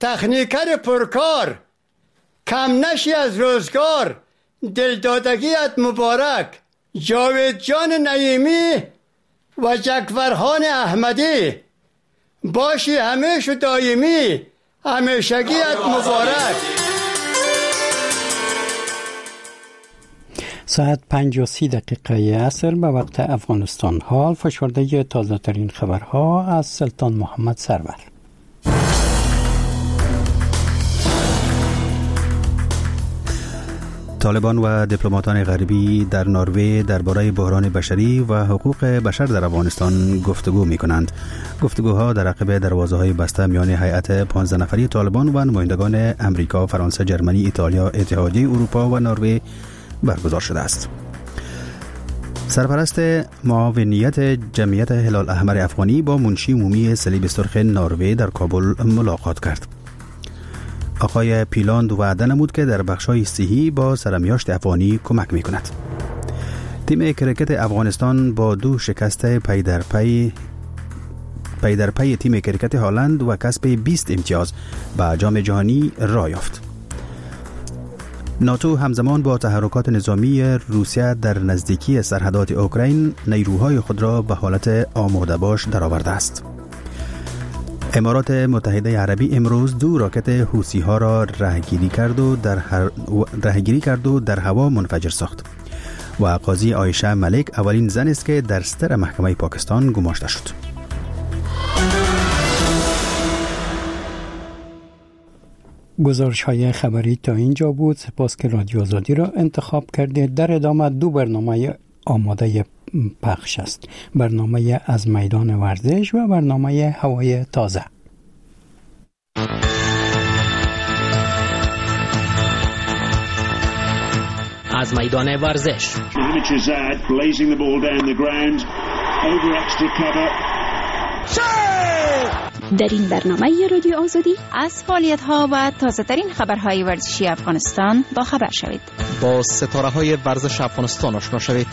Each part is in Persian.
تکنیکر پرکار، کم نشی از روزگار، دلدادگیت مبارک. جاوید جان نعیمی و جکورخان احمدی، باشی همیشه دایمی، همیشگیت مبارک. ساعت 5:30 عصر به وقت افغانستان. حال فشرده تازه ترین خبرها از سلطان محمد سرور. طالبان و دیپلماتان غربی در نروژ درباره بحران بشری و حقوق بشر در افغانستان گفتگو می‌کنند. گفتگوها در عقب دروازه‌های بسته میان هیئت 15 نفری طالبان و نمایندگان امریکا، فرانسه، جرمنی، ایتالیا، اتحادیه اروپا و نروژ برگزار شده است. سرپرست معاونیت جمعیت هلال احمر افغانی با منشی عمومی صلیب سرخ نروژ در کابل ملاقات کرد. آقای پیلاند وعده نمود که در بخش‌های صحی با سرمیاشت افغانی کمک می‌کند. تیم کرکت افغانستان با 2 شکست پی در پی تیم کرکت هلند و کسب 20 امتیاز به جام جهانی راه یافت. ناتو همزمان با تحرکات نظامی روسیه در نزدیکی سرحدات اوکراین نیروهای خود را به حالت آماده باش درآورده است. امارات متحده عربی امروز 2 راکت حوثی ها را رهگیری کرد و در هوا منفجر ساخت. و قاضی عایشه ملک اولین زن است که در صدر محکمه پاکستان گماشته شد. گزارش های خبری تا اینجا بود. سپاس که رادیو آزادی را انتخاب کردید. در ادامه 2 برنامه آماده پخش است. برنامه از میدان ورزش و برنامه هوای تازه. از میدان ورزش. در این برنامه رادیو آزادی از فعالیت‌ها و تازه‌ترین خبرهای ورزشی افغانستان با خبر شوید. با ستاره‌های ورزش افغانستان آشنا شوید.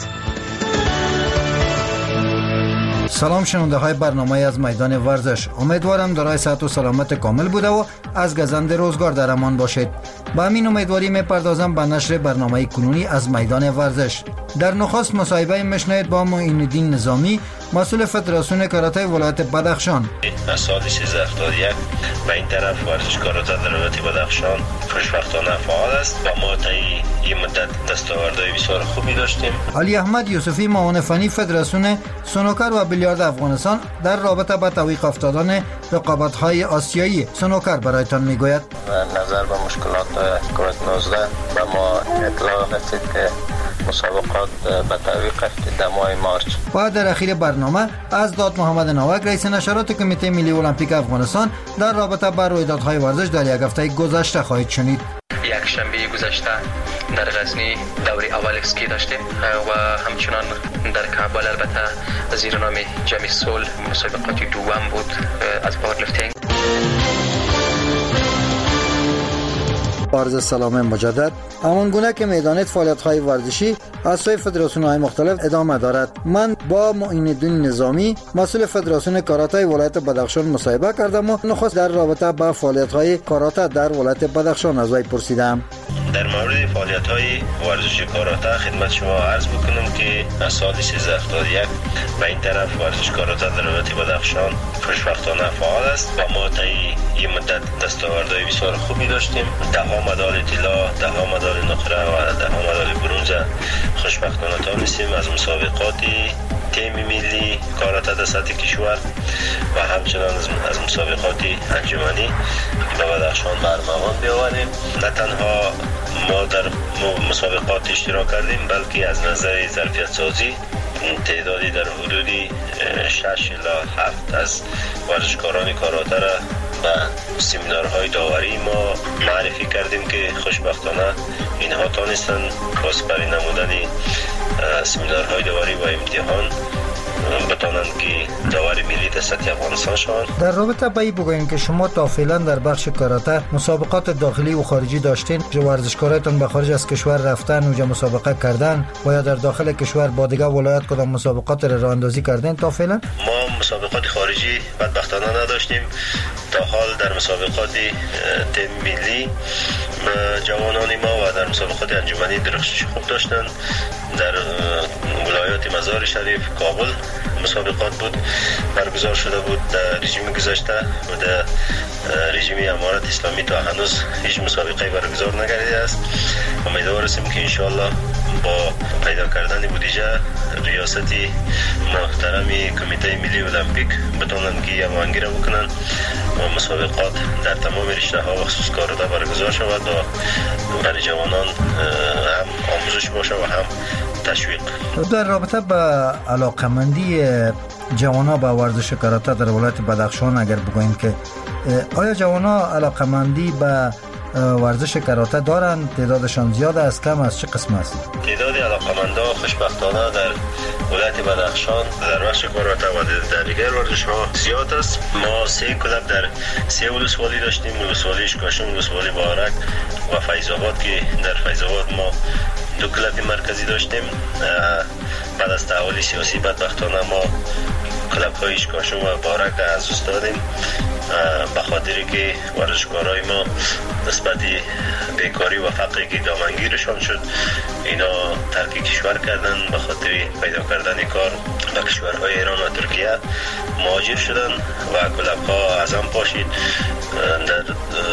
سلام شنونده های برنامه از میدان ورزش. امیدوارم دارای صحت و سلامت کامل بوده و از گزند روزگار در امان باشید. با همین امیدواری میپردازم به نشر برنامه کنونی از میدان ورزش. در نخست مصاحبه میشنوید با معین الدین نظامی، مسئول فدراسیون کاراته ولایت بدخشان. از سال 1371 و این طرف ورزشکار در ولایت بدخشان خوشبختانه فعال است و ما تا این مدت دستاوردهای بسیار خوبی داشتیم. علی احمد یوسفی، معاون فنی فدراسیون سنوکر و بیلیارد افغانستان، در رابطه با توقیف افتادن رقابت‌های آسیایی سنوکر برایتان میگوید. نظر به مشکلات کووید 19 به ما اطلاع رسید که مسابقات به توقیف افتاد در ماه مارچ. و در اخیر برنامه از داد محمد نوک، رئیس نشرات کمیته ملی المپیک افغانستان، در رابطه با رویدادهای ورزش در یک هفته گذشته خواهید شنید. یک شنبه گذشته در غزنی دوره اول اسکی داشتیم و همچنان در کابل البته زیر نام جام سول مسابقات دوم بود از پاورلیفتینگ. عرض سلام مجدد. همانگونه که میدانید فعالیت‌های ورزشی از سوی فدراسیون‌های مختلف ادامه دارد. من با معین الدین نظامی، مسئول فدراسیون کاراته ولایت بدخشان مصاحبه کردم و نخست در رابطه با فعالیت‌های کاراته در ولایت بدخشان از وی پرسیدم. در مورد فعالیت‌های ورزشی کاراته خدمت شما عرض می‌کنم که از سال 1371 و این طرف ورزش کاراته در ولایت بدخشان خوشبختانه فعال است و ما تا این مدت دستاوردهای بسیار خوبی داشتیم. 10 مدال طلا، 10 مدال نقره و 10 مدال برنز خوشبختانه تانستیم از مسابقات تیم ملی کاراته در سطح کشور و همچنان از مسابقات انجمنی به بدخشان برمغان بیاوریم. نه تنها ما در مسابقات اشتراک کردیم بلکه از نظر ظرفیت سازی تعدادی در حدود 6 الی 7 از ورزشکاران کاراته را به سمینارهای داوری ما معرفی کردیم که خوشبختانه اینها تانستن با سپری نمودن سمینارهای داوری و امتحان بتانند که داوری ملی در سطح افغانستان شوند. در رابطه با این بگوییم که شما تا فعلا در بخش کاراته مسابقات داخلی و خارجی داشتین، ورزشکاراتون به خارج از کشور رفتن اونجا مسابقه کردن و یا در داخل کشور با دیگه ولایت کدام مسابقات را راه اندازی کردین تا فعلا؟ ما مسابقات خارجی خارجی بدبختانه نداشتیم. تا حال در مسابقات تیم ملی جوانان ما و در مسابقات انجمنی درخشش خوب داشتند. در ولایات مزار شریف، کابل مسابقات بود برگزار شده بود در رژیم گذشته و در رژیم امارت اسلامی تا هنوز هیچ مسابقه برگزار نگردیده است. امیدوار هستیم که انشاءالله با پیدا کردن بودجه ریاستی محترمی کمیته ملی المپیک بتونن که هماهنگی را بکنن و مسابقات در تمام رشته ها و خصوص کاراته برگزار شود و برای جوانان هم آموزش باشه و هم تشویق. در رابطه با علاقمندی جوانا به ورزش کاراته در ولایت بدخشان اگر بگوییم که آیا جوانا علاقمندی به ورزش کاراته دارن؟ تعدادشان زیاد است، کم است، چه قسم است؟ تعداد علاقمندا خوشبختانه در ولایت بدخشان در بخش کاراته و در دیگر ورزش ها زیاد است. ما 3 کلب در 3 ولسوالی داشتیم، ولسوالی اشکاشم، ولسوالی بارک و فیض آباد که در فیض آباد ما 2 کلب مرکزی داشتیم. بعد از تحول سیاسی بدبختانه ما کلب های اشکاشم و بارک از دست دادیم به خاطری که ورزشکارای ما نسبت بیکاری و فقری که دامنگیرشان شد اینا ترک کشور کردن، به خاطر پیدا کردن کار به کشورهای ایران و ترکیه مهاجر شدن و کلب ها از هم پاشید. در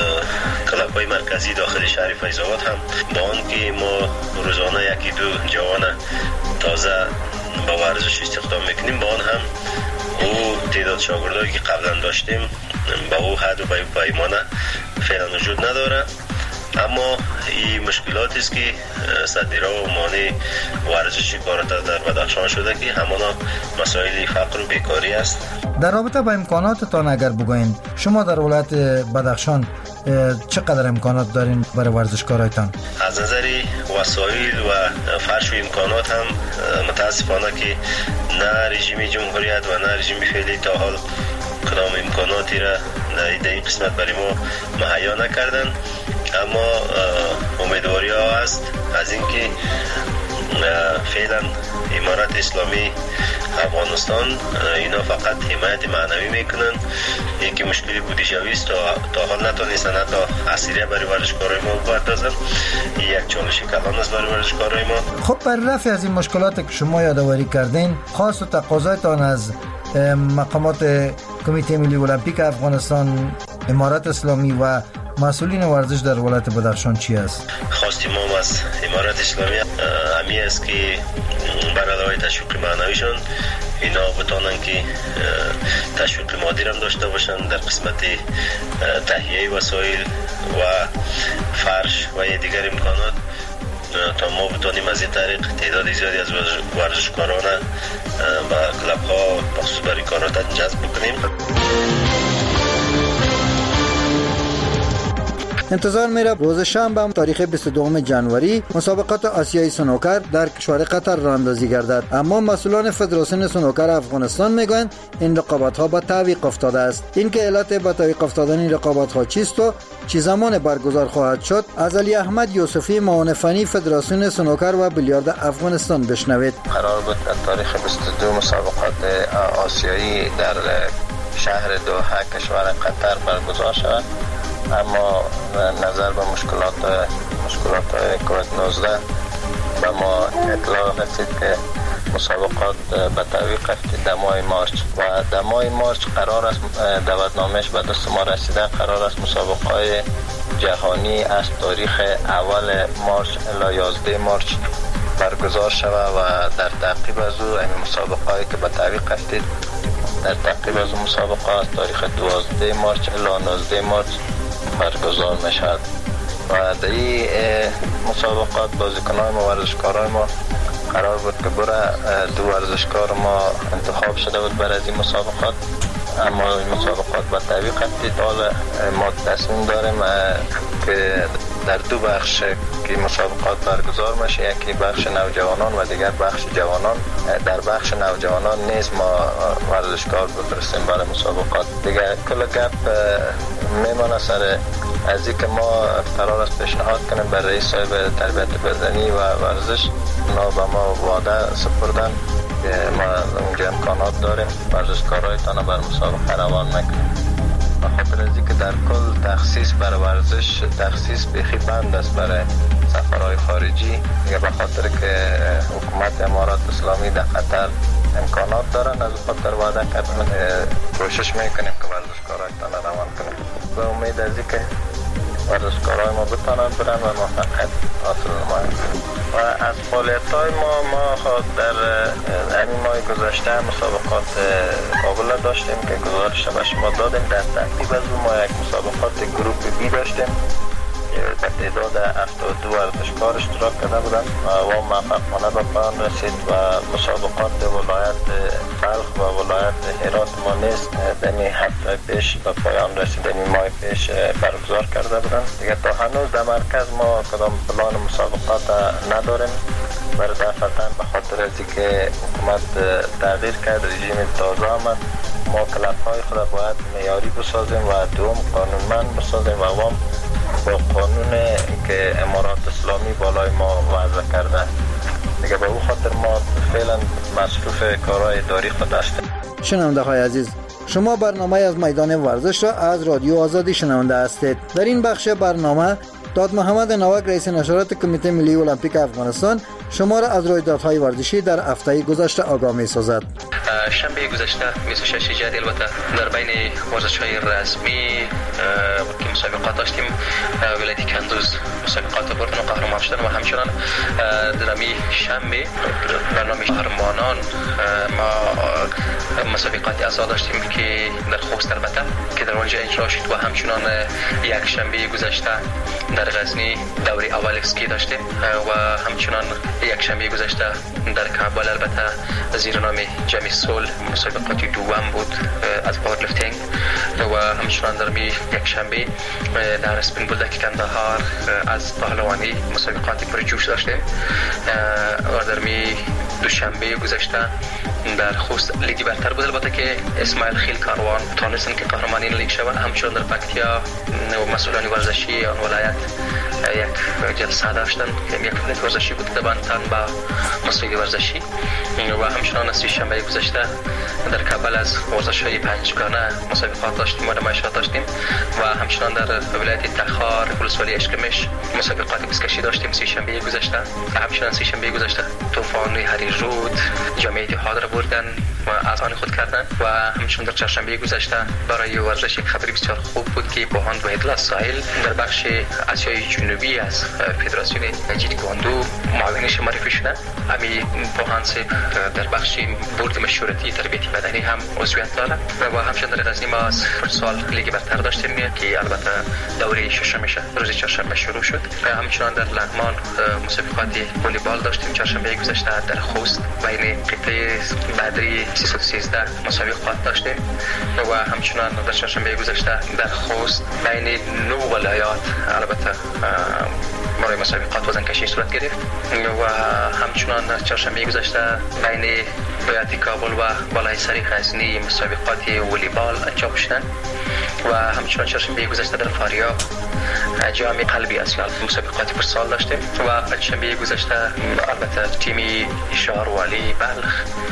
کلب های مرکزی داخل شهر فیض آباد هم با آن که ما روزانه 1-2 جوان تازه با ورزش استخدام میکنیم، با آن هم او تعداد شاگردایی که قبلا داشتیم با او حد و پیمانه فعلا وجود نداره. اما این مشکلاتی است که صدیرا و مانع ورزش کاراته در بدخشان شده که همانا مسائل فقر و بیکاری است. در رابطه با امکاناتتان اگر بگوین شما در ولایت بدخشان چقدر امکانات دارین برای ورزشکارایتان؟ از نظر وسایل و فرش و امکانات هم متاسفانه که نه رژیم جمهوریت و نه رژیم فعلی تا حال کدام امکاناتی را در این قسمت برای ما مهیا نکردن. اما امیدواری ها هست از اینکه فعلا امارت اسلامی افغانستان اینا فقط حمایت معنوی میکنن. یکی مشکلی بودجه‌ای است تا حال نتونستن حتی اسیره برای ورزشکارای ما بپردازن. یک چالش کلان است برای ورزشکارای ما. خب برای رفع از این مشکلات که شما یادآوری کردین، خاص و تقاضایتان از مقامات کمیته ملی المپیک افغانستان، امارت اسلامی و مسئولین ورزش در ولایت بدخشان چی است؟ خواستیم ما از امارت اسلامی همی است که بر علاوه تشویق معنویشان اینا بتونن که تشویق مادی هم داشته باشن در قسمت تهیه وسایل و فرش و دیگر امکانات تا ما بتونیم از این طریق تعداد زیادی از ورزشکاران و کلب ها بخصوص برای کارات جذب بکنیم. انتظار میره روز شنبه تاریخ 22 جنوری مسابقات آسیایی سنوکر در کشور قطر راه اندازی گردد، اما مسئولان فدراسیون سنوکر افغانستان میگویند این رقابت ها با تعویق افتاده است. اینکه علت با تعویق افتادن این رقابت ها چیست و چه زمان برگزار خواهد شد از علی احمد یوسفی معاون فنی فدراسیون سنوکر و بیلیارد افغانستان بشنوید. قرار بود تاریخ 22 مسابقات آسیایی در شهر دوحه کشور قطر برگزار شود، اما نظر به مشکلات کووید 19 به ما اطلاع رسید که مسابقات به تعویق افتید در ماه مارچ و در ماه مارچ قرار است دعوتنامه‌اش به دست ما رسیده، قرار است مسابقات جهانی از تاریخ اول مارچ الی 11 مارچ برگزار شود و در تعقیب از او این مسابقاتی که به تعویق افتید در تعقیب از مسابقات از تاریخ 12 مارچ الی 19 مارچ برگزار میشد و در این مسابقات بازیکنان و ورزشکاران ما قرار بود که برای 2 ورزشکار ما انتخاب شده بود برای این مسابقات، اما این مسابقات با تعویق افتید. حالا ما تصمیم داریم که در 2 بخش که مسابقات برگزار میشه، یکی بخش نوجوانان و دیگر بخش جوانان. در بخش نوجوانان نیز ما ورزشکار بفرستیم برای مسابقات. دیگر کل گپ میمانه سر از اینکه ما قرار است پیشنهاد کنیم برای رئیس صاحب تربیت بدنی و ورزش، اونا به ما وعده سپردن که ما اونجا امکانات داریم ورزشکارایتان بر مسابقه روان نکنیم. به خاطر از اینکه در کل تخصیص بر ورزش تخصیص بیخی بند است برای سفرهای خارجی، به خاطر که حکومت امارات اسلامی در قطر امکانات دارن، از خاطر وعده کردن کوشش میکنیم که ورزشکارایتان روان کنیم. به امید از اینکه ورزشکارای ما بتانند برن و موفقیت حاصل نمایند. و از فعالیت‌های ما در همین ماه گذشته مسابقات کابل داشتیم که گزارش به شما دادیم. در ترتیب از ما یک مسابقات گروپ بی داشتیم به تعداد 72 ورزشکار اشتراک کرده بودند و موفقانه به پایان رسید و مسابقات ولایت بلخ و ولایت هرات ما نیز دمی هفته پیش به پایان رسید، دمی ماه پیش برگزار کرده بودند. دیگه تا هنوز در مرکز ما کدام پلان مسابقات نداریم، برای دفعتاً به خاطر از اینکه حکومت تغییر کرد، رژیم تازه آمد، ما کلب‌های خود باید معیاری بسازیم و دوم قانونمند بسازیم و عوام با قانون که امارات اسلامی بالای ما وضع کرده. دیگه به او خاطر ما فعلا مصروف کارهای اداری خود هستیم. شنونده های عزیز، شما برنامه از میدان ورزش را از رادیو آزادی شنونده هستید. در این بخش برنامه داد محمد نوک رئیس نشرات کمیته ملی المپیک افغانستان شما را از رویدادهای ورزشی در هفته گذشته آگاه می‌سازد. شنبه گذشته 26 جدی البته در بین ورزش‌های رسمی که مسابقات داشتیم، ولایت کندوز مسابقات بردن و قهرمان شدن و همچنان در می شنبه برنامه قهرمانان ما مسابقات اعضا داشتیم که در خوست البته که در اونجا اجرا شد و همچنان یک شنبه گذشته در غزنی دوره اول اسکی داشتیم و همچنان یک شنبه گذشته در کابل البته زیر نام جمی سول مسابقات دوم بود از پاور لیفتینگ و همچنان در یک شنبه در اسپین بولدک کندهار از پهلوانی مسابقاتی پرجوش داشتیم و در دوشنبه گذشته در خوست لیگ برتر بود البته که اسماعیل خیل کاروان تونستن که قهرمانی لیگ شوند. همچنان در پکتیا مسئولان ورزشی آن ولایت یک جلسه داشتن که یک فعالیت ورزشی بود تبانتن با مسئول ورزشی و همچنان از شنبه گذشته در کابل از ورزش‌های پنجگانه مسابقات داشتیم و نمایشات داشتیم و همچنان در ولایت تخار ولسوالی اشکمش مسابقات بسکشی داشتیم شنبه گذشته. همچنان شنبه گذشته طوفان هری رود جامعه اتحاد را بردن و از آن خود کردن و همچنان در چهارشنبه گذشته برای ورزش یک خبری بسیار خوب بود که بوهان وحیدالله ساحل در بخش آسیای جنوبی از فدراسیون جیتکواندو معاونش معرفی شدن. همین بوهان در بخش بورد مشورتی تربیتی بدنی هم عضویت دارد و همچنان در غزنی ما از فوتسال لیگ برتر داشتیم که البته دوره ششمش روز چهارشنبه شروع شد. همچنان در لغمان مسابقات والیبال داشتیم چهارشنبه گذشته. در خوست بین قطعه بدری 313 مسابقات داشتیم و همچنان در چهارشنبه گذشته در خوست بین 9 ولایات البته برای مسابقات وزن کشی صورت گرفت و همچنان چهارشنبه گذشته بین ولایت کابل و بالای سری غزنی مسابقات والیبال انجام شدند و همچنان چهارشنبه گذشته در فاریاب جام قلبی آسیا مسابقات فوتسال داشتیم و پنجشنبه گذشته البته تیم شهروالی بلخ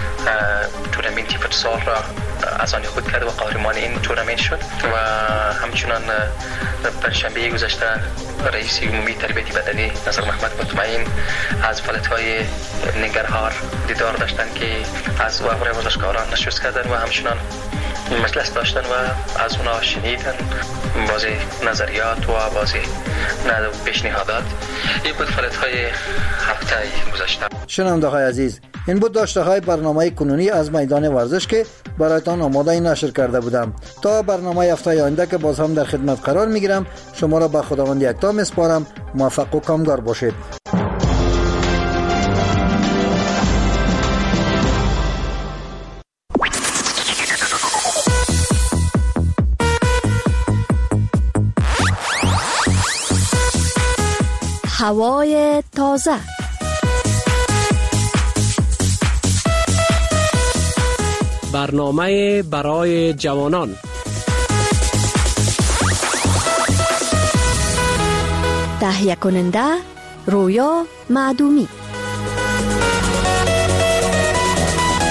تورنمنت فوتسال را از آن خود کرد و قهرمان این تورنمنت شد و همچنان پنجشنبه گذشته رئیس عمومی تربیتی بدنی نصر محمد مطمئن از فعالیت‌های ننگرهار دیدار داشتند که از وابر ورزشکاران نشست کردند و همچنان مجلس داشتن و از اونا شنیدن بعضی نظریات و بعضی پیشنهادات. این بود فعالیت‌های هفته گذشته. شنونده های عزیز، این بود داشته های برنامه کنونی از میدان ورزش که برایتان آماده نشر کرده بودم. تا برنامه هفته آینده که باز هم در خدمت قرار میگیرم، شما را به خداوند یکتا میسپارم. موفق و کامگار باشید. هوای تازه، برنامه برای جوانان، تهیه کننده رویا معدومی.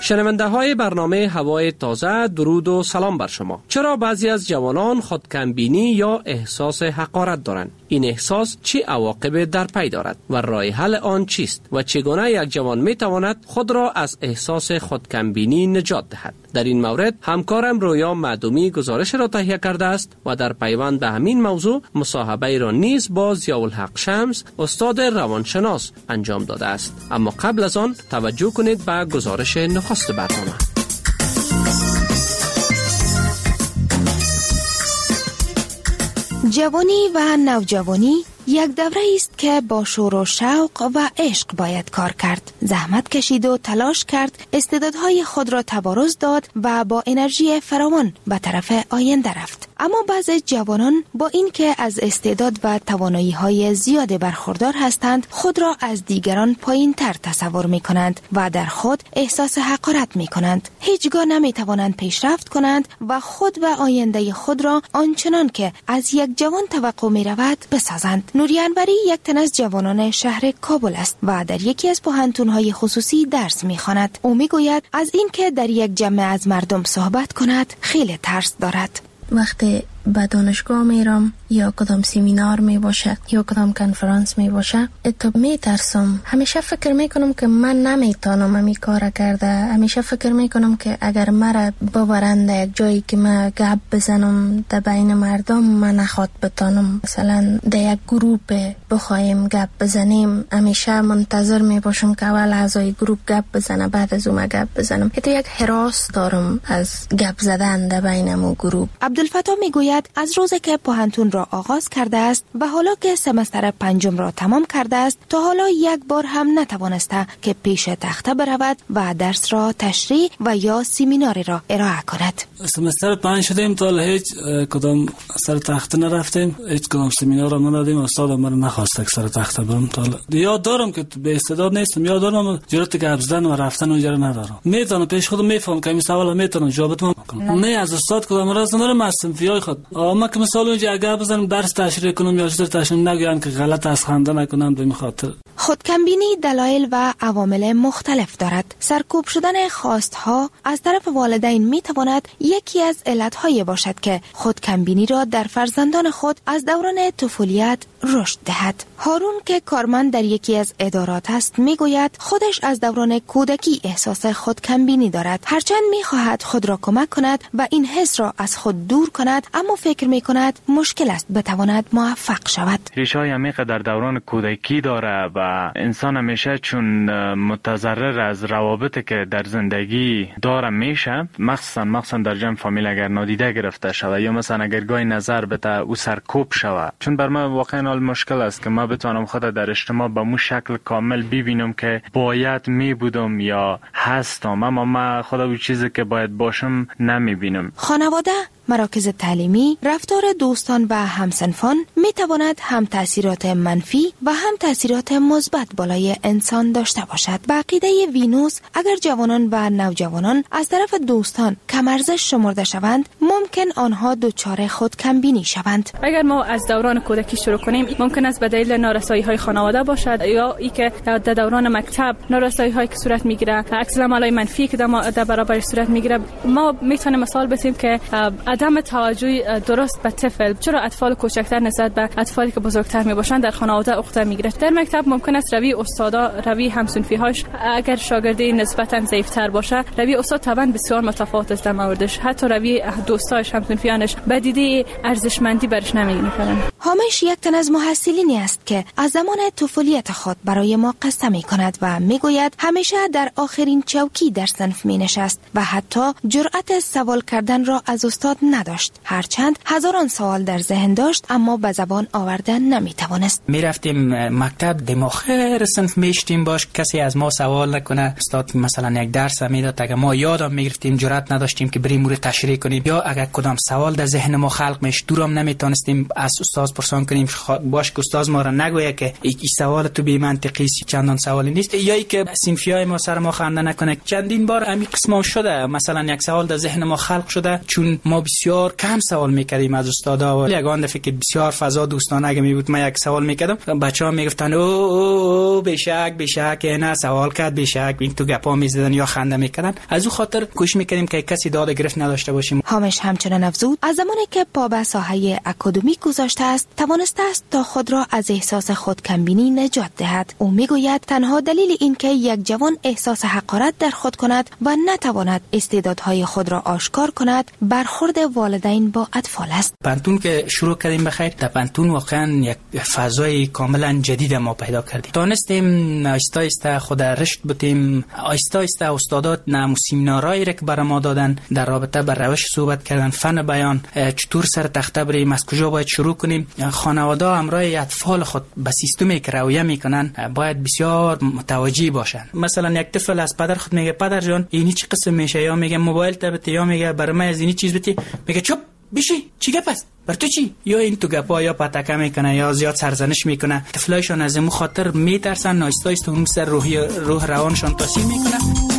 شنونده های برنامه هوای تازه، درود و سلام بر شما. چرا بعضی از جوانان خودکمبینی یا احساس حقارت دارند؟ این احساس چه عواقب در پی دارد و راه حل آن چیست و چگونه یک جوان می تواند خود را از احساس خودکمبینی نجات دهد؟ در این مورد همکارم رویا معدومی گزارش را تهیه کرده است و در پیوند به همین موضوع مصاحبه را نیز با ضیاءالحق شمس، استاد روانشناس، انجام داده است. اما قبل از آن توجه کنید به گزارش نخست برنامه. جوانی و نوجوانی یک دوره است که با شور و شوق و عشق باید کار کرد، زحمت کشید و تلاش کرد، استعدادهای خود را تبارز داد و با انرژی فراوان به طرف آینده رفت. اما بعضی جوانان با اینکه از استعداد و توانایی‌های زیاد برخوردار هستند، خود را از دیگران پایین‌تر تصور می‌کنند و در خود احساس حقارت می‌کنند. هیچگاه نمی‌توانند پیشرفت کنند و خود و آینده خود را آنچنان که از یک جوان توقع می‌رود بسازند. نوری انوری یک تن از جوانان شهر کابل است و در یکی از پوهنتون‌های خصوصی درس می‌خواند. او می‌گوید از اینکه در یک جمع از مردم صحبت کند خیلی ترس دارد. وقتی به دانشگاه میرم یا کدام سمینار می باشه یا کدام کنفرانس می باشه، تو می ترسم. همیشه فکر می کنم که من نمیتونم امی کار کرده. همیشه فکر می کنم که اگر مرا ببرند یک جایی که من گپ بزنم در بین مردم، من نخواد بتانم. مثلا در یک گروپ بخوایم گپ بزنیم، همیشه منتظر می باشم که اول اعضای گروپ گپ بزنه، بعد از اون گپ بزنم. تو یک هراس دارم از گپ زدن در بین مو گروپ. عبدالفتاح میگوید از روزی که پوهنتون را آغاز کرده است و حالا که سمستر 5 را تمام کرده است، تا حالا یک بار هم نتوانسته که پیش تخته برود و درس را تشریح و یا سمیناری را ارائه کند. سمستر 5 شدیم، تا هیچ کدام سر تخته نرفتیم، هیچ کدام سمینار را ندادیم. استاد من نخواست که سر تخته برم. تا یاد دارم که به استعداد نیستم، یاد دارم جرأت گپ زدن و رفتن اونجا ندارم. میتونم پیش خودم میفهمم که این سوال میتونم جوابت کنم. نه از استاد کدام راست ندارم، از صنفیای خود. اما که مثلا اونجا اگر بزنم درس تشریح کنم یا چیز تشریح نگویم که غلط از خنده نکنم. به خاطر خودکمبینی دلایل و عوامل مختلف دارد. سرکوب شدن خواستها از طرف والدین میتواند یکی از علتهای باشد که خودکمبینی را در فرزندان خود از دوران طفولیت رشد دهد. هارون که کارمند در یکی از ادارات است میگوید خودش از دوران کودکی احساس خودکمبینی دارد. هرچند میخواهد خود را کمک کند و این حس را از خود دور کند، اما فکر میکند مشکل است بتواند موفق شود. ریشه‌های عمیق در دوران کودکی داره و انسان همیشه چون متضرر از روابطی که در زندگی داره میشه، مخصوصا در جمع فامیل اگر نادیده گرفته شود یا مثلا اگر گاهی نظر بده او سرکوب شود. چون بر من واقعا مشکل است که من بتوانم خود در اجتماع به مو شکل کامل ببینم که باید می بودم یا هستم، اما من خود اون چیزی که باید باشم نمیبینم. خانواده، مراکز تعلیمی، رفتار دوستان و همسنفان می تواند هم تأثیرات منفی و هم تأثیرات مثبت بالای انسان داشته باشد. به عقیده وینوس، اگر جوانان و نوجوانان از طرف دوستان کم ارزش شمرده شوند، ممکن آنها دچار خودکمبینی شوند. اگر ما از دوران کودکی شروع کنیم، ممکن است به دلیل نارسایی‌های خانواده باشد یا اینکه در دوران مکتب نارسایی‌هایی که صورت میگیره، عکس العمل‌های منفی که در برابر صورت میگیره. ما میتونیم مثال بزنیم که عدم توجه درست به طفل، چرا اطفال کوچکتر نسبت به اطفالی که بزرگتر میباشند در خانواده عقده میگیره. در مکتب ممکن است روی استادا، روی همسنفی‌هاش اگر شاگردی نسبتا ضعیف‌تر باشه، روی استاد طبعا بسیار متفاوت است در موردش. حتی روی دوستاش، همسنفیانش به دیده ارزشمندی برش نمی‌کنن. هامش یک تن از محصلینی است که از زمان طفولیت خود برای ما قصه می‌کند و میگوید همیشه در آخرین چوکی در صنف می‌نشست و حتی جرأت سوال کردن را از استاد نداشت. هرچند هزاران سوال در ذهن داشت اما به زبان آوردن نمی‌توانست. می‌رفتیم مکتب، دماغ صنف میشتیم باش، کسی از ما سوال نکنه. استاد مثلا یک درس میداد، اگه ما یادم میگرفتیم جرأت نداشتیم که بریم مورد تشریح کنیم، یا اگه کدام سوال در ذهن ما خلق میش دورم نمیتونستیم از استاد پرسان کنیم باش که استاد ما را نگویه که این سوال تو بی منطقی است، چندان سوالی نیست، یا ای که صنفیای ما سر ما خنده نکنه. چندین بار همین قسم شده، مثلا یک سوال در ذهن ما خلق شده چون ما بسیار کم سوال میکردیم از استادا و یگان دفعه که بسیار فضا دوستانه اگه می بود من یک سوال میکردم بچه‌ها میگفتن او بشک نه سوال کرد بشک، این تو گپا میزدن یا خنده میکردن. از او خاطر کوشش میکردیم که کسی داد گرفت نداشته باشیم. حامش همچنان افزود از زمانی که پا به ساحه اکادمیک گذاشته است توانسته است تا خود را از احساس خودکمبینی نجات دهد. او میگوید تنها دلیل این که یک جوان احساس حقارت در خود کند و نتواند استعدادهای خود را آشکار کند برخورد والدین با اطفال است. پانتون که شروع کردیم بخیر، در پانتون واقعا یک فضای کاملا جدید ما پیدا کردیم. تونستیم آهسته آهسته خود رشد بتیم، آهسته آهسته استادات نمو سمینارایی را که برای ما دادن در رابطه با روش صحبت کردن، فن بیان، چطور سر تخته بریم، از کجا باید شروع کنیم. خانواده همراه اطفال خود به سیستمی که رویه میکنن باید بسیار متوجه باشن. مثلا یک طفل از پدر خود میگه پدر جان اینی چی قسم میشه، یا میگه موبایل تبت، یا میگه برای من از اینی چیز بتی، میگه چوب بشی چی گپ است بر تو چی، یا این تو گپا یا پتکه میکنه یا زیاد سرزنش میکنه. طفلایشان از این خاطر میترسن، آهسته آهسته اون سر روح روانشان تاثیر میکنه.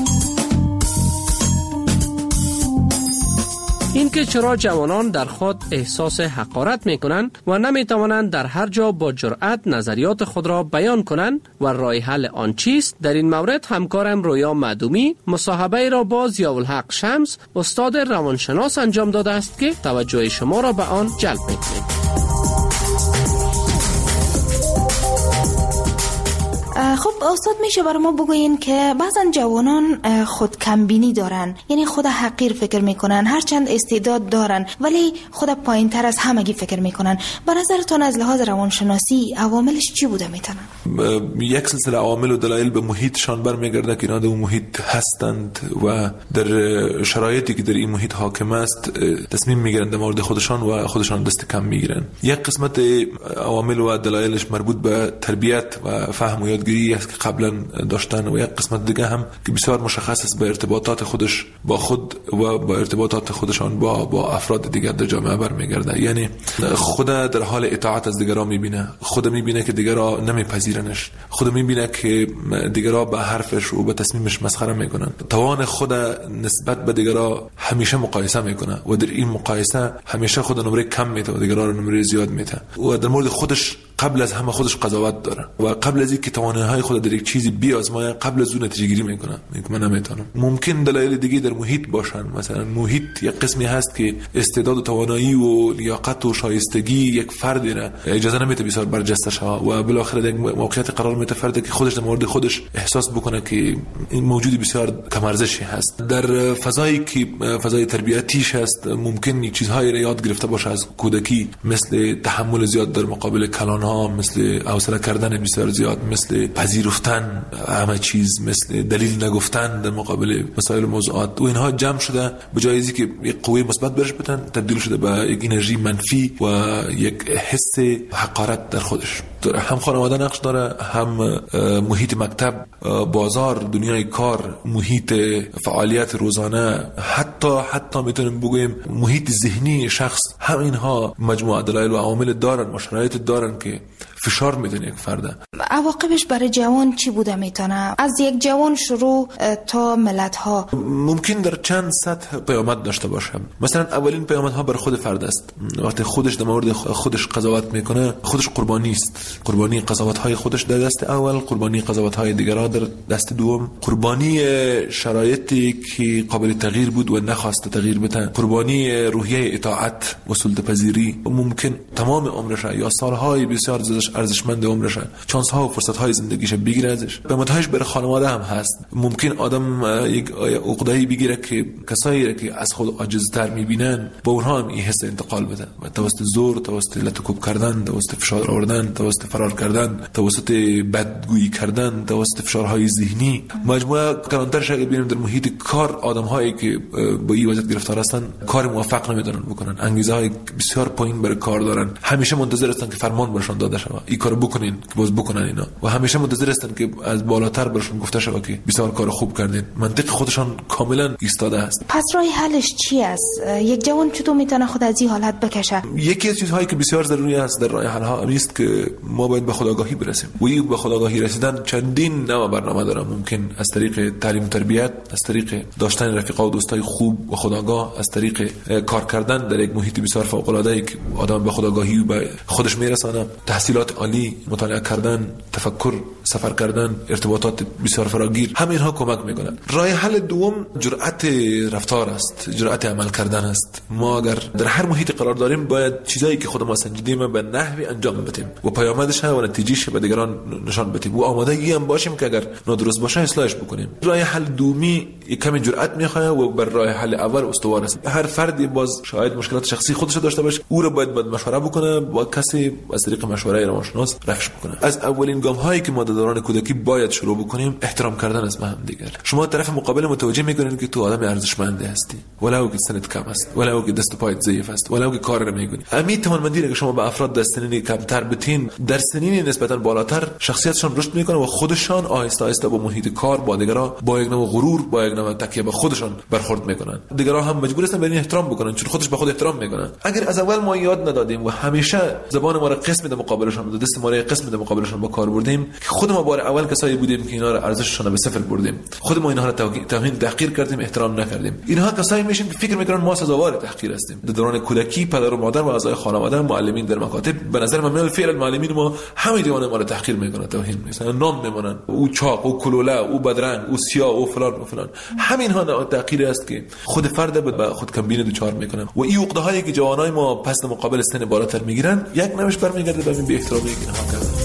اینکه چرا جوانان در خود احساس حقارت میکنند و نمیتوانند در هر جا با جرأت نظریات خود را بیان کنند و راه حل آن چیست، در این مورد همکارم رویا معدومی مصاحبه را با ضیاءالحق شمس استاد روانشناس انجام داده است که توجه شما را به آن جلب می‌کند. خب استاد میشه برای ما بگوین که بعضا جوانان خود کمبینی دارن، یعنی خود حقیر فکر میکنن، هرچند استعداد دارن ولی خود پایین تر از همگی فکر میکنن. به نظرتون از لحاظ روانشناسی عواملش چی بوده میتونن؟ یک سلسله عوامل و دلایل به محیطشان برمیگرده که اینا در محیط هستند و در شرایطی که در این محیط حاکم است تصمیم میگیرند در مورد خودشان و خودشان دست کم میگیرن. یک قسمت عوامل و دلایلش مربوط به تربیت و فهم و یادگیری است که قبلا داشتن و یک قسمت دیگه هم که بسیار مشخص است به ارتباطات خودش با خود و با ارتباطات خودشان با افراد دیگر در جامعه برمیگرده. یعنی خود در حال اطاعت از دیگران میبینه، خود میبینه که دیگران نمیپذیرنش، خود میبینه که دیگران به حرفش و به تصمیمش مسخره میکنن، توان خود نسبت به دیگران همیشه مقایسه میکنه و در این مقایسه همیشه خود نمره کم میده و دیگران رو نمره زیاد میده و در مورد خودش قبل از همه خودش قضاوت داره و قبل از اینکه توانایی‌های خود در یک چیزی بیازمایه قبل از اون نتیجه گیری میکنه که من نمیتونم. ممکن دلایل دیگه در محیط باشن، مثلا محیط یک قسمی هست که استعداد و توانایی و لیاقت و شایستگی یک فردی را اجازه نمیده بسیار برجسته شوه و بالاخره در موقعیت قرار میده فردی که خودش در مورد خودش احساس بکنه که این موجودی بسیار کم ارزشی هست. در فضایی که فضای تربیتیش هست ممکن چیزهایی را یاد گرفته باشه از کودکی، مثل تحمل زیاد در مقابل کلانها، مثل حوصله کردن بسیار زیاد، مثل پذیرفتن همه چیز، مثل دلیل نگفتن در مقابل مسائل و موضوعات و اینها جمع شده به جای اینکه یک قوه مثبت برش بدن تبدیل شده به یک انرژی منفی و یک حس حقارت در خودش. هم خانواده نقش داره، هم محیط مکتب، بازار، دنیای کار، محیط فعالیت روزانه، حتی میتونیم بگویم محیط ذهنی شخص. هم اینها مجموعه دلایل و عوامل دارن و شرایط دارن که فشار میدن یک فرد. عواقبش برای جوان چی بوده میتونه؟ از یک جوان شروع تا ملت ها ممکن در چند سطح پیامد داشته باشه. مثلا اولین پیامدها برای خود فرد است. وقتی خودش در مورد خودش قضاوت میکنه، خودش قربانی است. قربانی قضاوت های خودش در دست اول، قربانی قضاوت های دیگران در دست دوم، قربانی شرایطی که قابل تغییر بود و نخواست تغییر بده، قربانی روحیه اطاعت و سلطه‌پذیری. ممکن تمام عمرش یا سالهای بسیار ارزشمند عمرش چانس‌ها و فرصت‌های زندگیش بگیره ازش. پیامدهاش برای خانواده هم هست. ممکن آدم یک عقده‌ای بگیره که کسایی که از خود عاجزتر می‌بینن با اونها هم این حس انتقال بده و توسط زور، توسط لطکوب کردن، توسط فشار آوردن، توسط فرار کردن، توسط بدگویی کردن، توسط فشارهای ذهنی. مجموعه کلانترش اگه ببینیم در محیط کار، آدم‌هایی که با این وضعیت گرفتار هستن کار موفق نمی‌دونن بکنن، انگیزه‌های بسیار پایین برای کار دارن، همیشه منتظر هستن که فرمان برشون داده شود این کارو بکنین که باز بکنن اینا و همیشه منتظر هستن که از بالاتر برشون گفته شود که بسیار کار خوب کردین. منطق خودشان کاملا ایستاده است. پس راه حلش چی است؟ یک جوان چطور میتونه خود از این حالت بکشه؟ یکی از چیزهایی که بسیار ضروری است در راه حل ها است که ما باید به خودآگاهی برسیم. و این به خودآگاهی رسیدن چندین نوع برنامه داره. ممکن از طریق تعلیم و تربیت، از طریق داشتن رفیقا و دوستای خوب و خودآگاه، از طریق کار کردن در یک محیط بسیار فوق العاده ای که آدم به خودآگاهی و به خودش میرسانه، تحصیلات عالی، مطالعه کردن، تفکر، سفر کردن، ارتباطات بسیار فراگیر، همه اینها کمک میکنن. راه حل دوم جرأت رفتار است، جرأت عمل کردن است. ما اگر در هر محیط قرار داریم باید چیزایی که خود ما سنجیدیم به نحوی انجام بدیم و پیامدش و نتیجهش به دیگران نشان بدیم و آمادگی هم باشیم که اگر نادرست باشه اصلاحش بکنیم. راه حل دومی یک کمی جرأت میخواد و بر راه حل اول استوار است. هر فردی باز شاید مشکلات شخصی خودش داشته باشه، او رو باید مشوره بکنه با کسی از طریق مشوره روانشناس رفع بکنه. از اولین گام هایی که ما در دوران کودکی باید شروع بکنیم احترام کردن است به هم دیگر. شما طرف مقابل متوجه میکنین که تو آدم ارزشمند هستی، ولو که سنت کم است، ولو که دست و پایت ضعیف است، ولو که کار رو میکنی. همین توانمندی که شما به افراد در سنین کمتر بتین در سنین نسبتا بالاتر شخصیتشان رشد میکنه و خودشان آهسته آهسته با محیط کار با دیگران با یک نوع غرور، با یک نوع تکیه به خودشان برخورد میکنن. دیگران هم مجبور هستن برای احترام بکنن چون خودش به خود احترام میکنن. اگر از اول ما یاد ندادیم و همیشه زبان ما را قسم در مقابلشان و دست ما را قسم در مقابلشان با کار بردیم که خود ما بار اول کسایی بودیم که اینا را ارزششون به صفر بردیم، خود ما اینها را توهین تحقیر کردیم، احترام نکردیم. اینها کسایی میشن که فکر میکنن ما سزاوار تحقیر هستیم. در دوران کودکی پدر و مادر و اعضای خانواده، معلمین در مکاتب، به نظر من فعلا معلمین ما همه دیوانه ما را تحقیر میکنن، توهین میکنن، نام میمونن، او چاق، او کلوله، او بدرنگ، او سیاه، او فلان و فلان. همین ها تحقیر است که خود فرد به خود کمبین دوچار میکنن و این عقده هایی که جوانای ما پس مقابل سن بالاتر میگیرن یک نوش برمیگرده به بی احترامی که اینها کردن.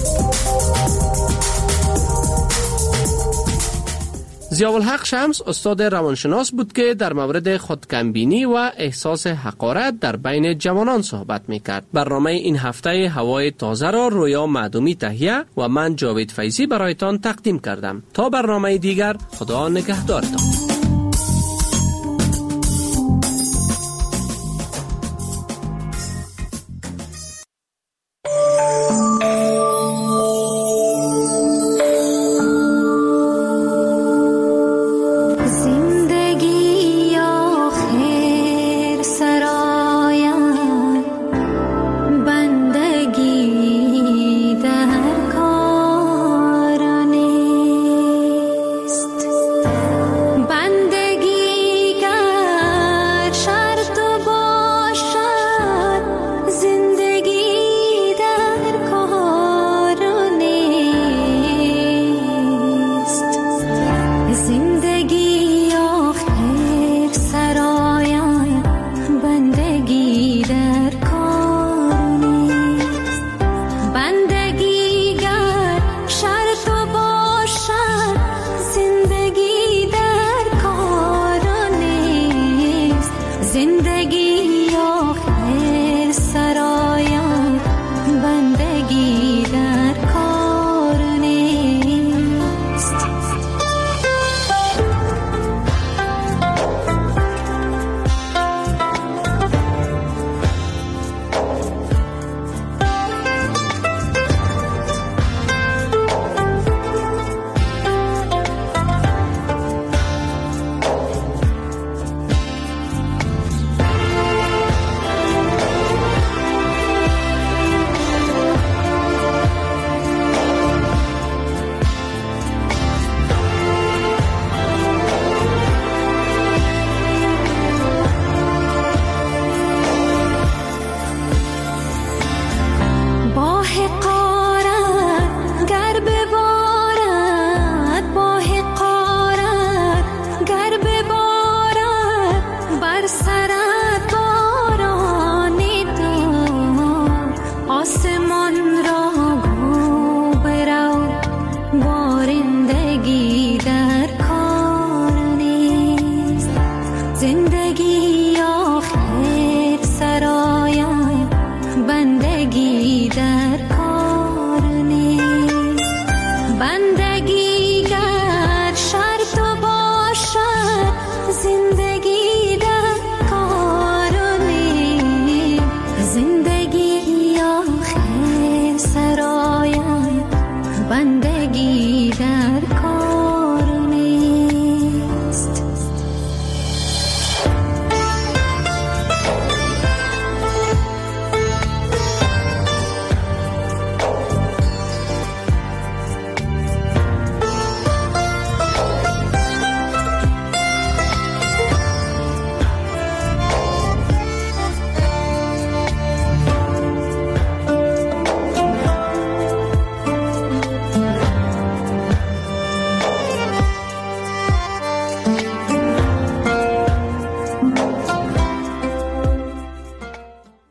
ضیاءالحق شمس استاد روانشناس بود که در مورد خودکمبینی و احساس حقارت در بین جوانان صحبت میکرد. برنامه این هفته هوای تازه را رویا معدومی تهیه و من جاوید فیضی برایتان تقدیم کردم. تا برنامه دیگر، خدا نگهدارتان.